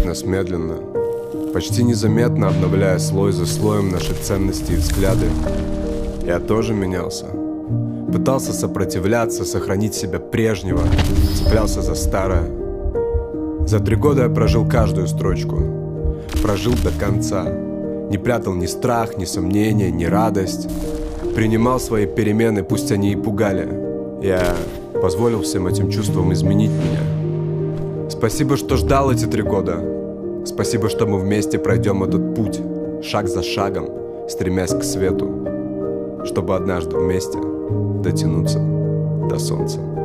нас медленно, почти незаметно обновляя слой за слоем наши ценности и взгляды. Я тоже менялся. Пытался сопротивляться, сохранить себя прежнего, цеплялся за старое. За 3 года я прожил каждую строчку. Прожил до конца. Не прятал ни страх, ни сомнения, ни радость. Принимал свои перемены, пусть они и пугали. Я позволил всем этим чувствам изменить меня. Спасибо, что ждал эти 3 года. Спасибо, что мы вместе пройдем этот путь, шаг за шагом, стремясь к свету, чтобы однажды вместе дотянуться до солнца.